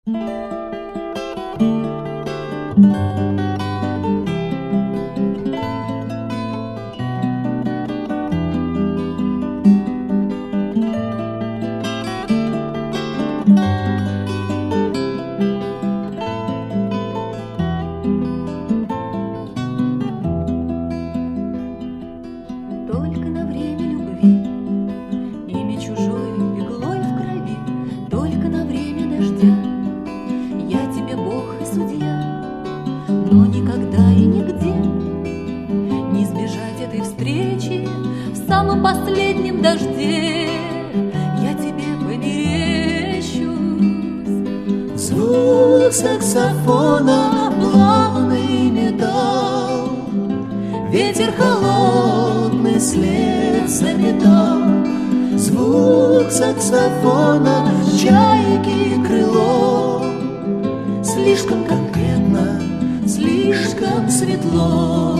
Только на время любви, имя чужое иглой в крови, только на время дождя. Я тебе Бог и судья, но никогда и нигде не избежать этой встречи в самом последнем дожде. Я тебе померещусь. Звук саксофона, плавный металл, ветер холодный след заметал. Звук саксофона, чайки крыло, слишком конкретно, слишком светло.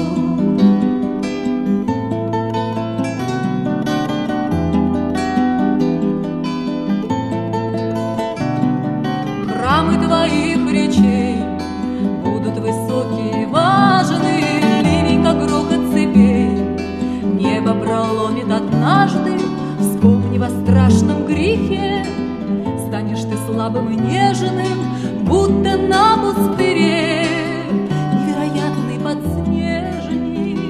Храмы твоих речей будут высокие и важные, ливень, как грохот цепей, небо проломит однажды. Вспомни во страшном грехе, станешь ты слабым и нежным, будто на пустыре невероятный подснежник.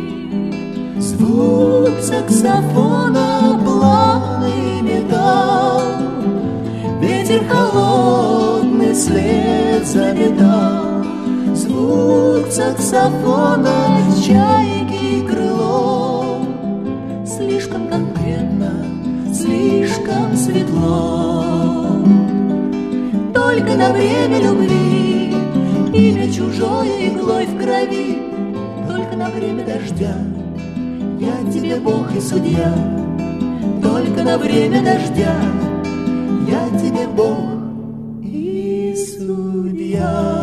Звук саксофона, плавный металл, ветер холодный след заметал. Звук саксофона, чайки крыло, слишком конкретно, слишком светло. Только на время любви, имя чужое иглой в крови, только на время дождя. Я тебе Бог и судья, только на время дождя. Я тебе Бог и судья.